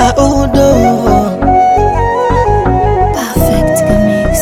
Audo Perfect Mix.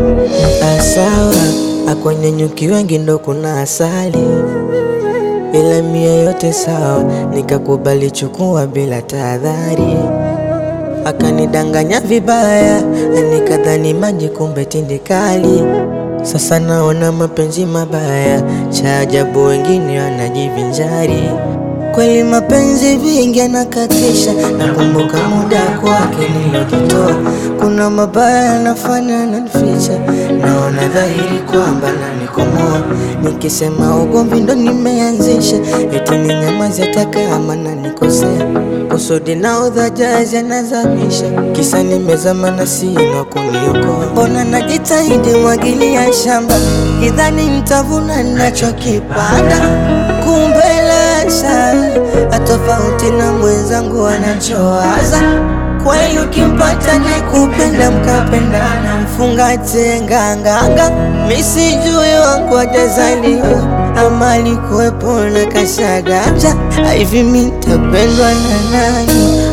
sawa, kwenye nyuki wengi ndo kuna asali, ila mia yote sawa, nikakubali chukua bila tahadhari. Akanidanganya vibaya, nikadhani maji kumbe tindikali. Sasa naona mapenzi mabaya, cha ajabu wengine wanajivinjari. Kweli mapenzi vingi yanakatisha, nakumbuka muda kwake nilojitoa. Kuna mabaya yanafanya nanificha, naona dhahiri kwamba nanikomoa. Nikisema ugomvi ndo nimeanzisha, eti ninyamaze hata kama nanikosea. Kusudi na udhajazi anazamisha, kisa nimezama na sina kuniokoa. Mbona najitahidi mwagilia shamba, kidhani nitavuna ninachokipanda, kumbe lasha atofauti na mwenzangu anachowaza. Kweli ukimpata ni kupenda mkapendana, mfungate nganganga. Misijui wangu hajazaliwa ama alikuwepo na kashagaja. Hivi mi nitapendwa na nani?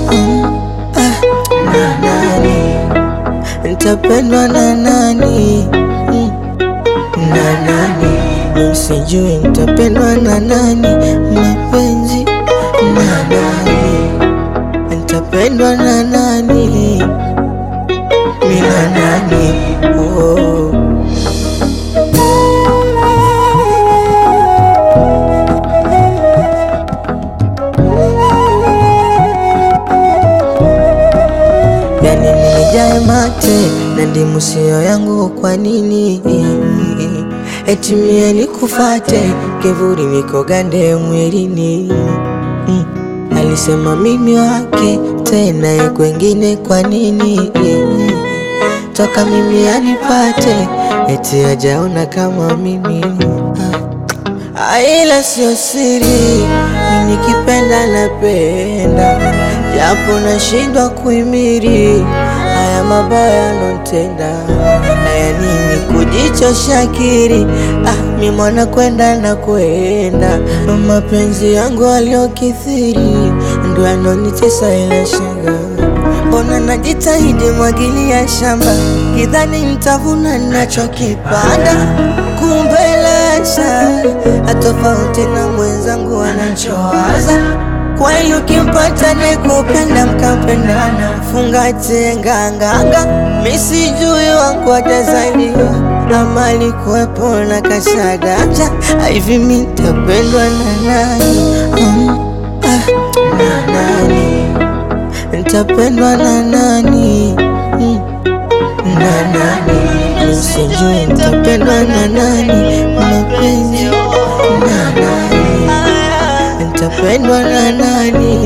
Na nani? Nitapendwa na nani? Na nani? Misijui nitapendwa na nani? Mapenzi na nani? Nitapendwa na nani? Mina nani? Oh. Yani nimejae mate na ndimu sio yangu, kwa nini? Eti mie nikufate, kivuli niko gande mwilini. Alisema mimi wake, tena ye kwengine, kwa nini? Toka mimi anipate, eti hajaona kama mimi. Ila sio siri, mimi nikipenda napenda, japo nashindwa kuhimili haya mabaya notenda. Haya nini kujichosha akili, mi mwana kwenda na kwenda. Mapenzi yangu aliyokithiri ndo yanonitesa, ila shanga. Mbona najitahidi mwagilia shamba, kidhani nitavuna ninachokipanda, kumbe lasha atofauti na mwenzangu anachowaza. Kweli ukimpata ni kupenda mkapendana, mfungate nganganga. Misijui wangu hajazaliwa ama alikuwepo na kashagaja. Hivi mi nitapendwa na nani? Na nani? Nitapendwa na nani? Na nani? Misijui nitapendwa na nani? Mapenzi na nani? Nitapendwa na nani?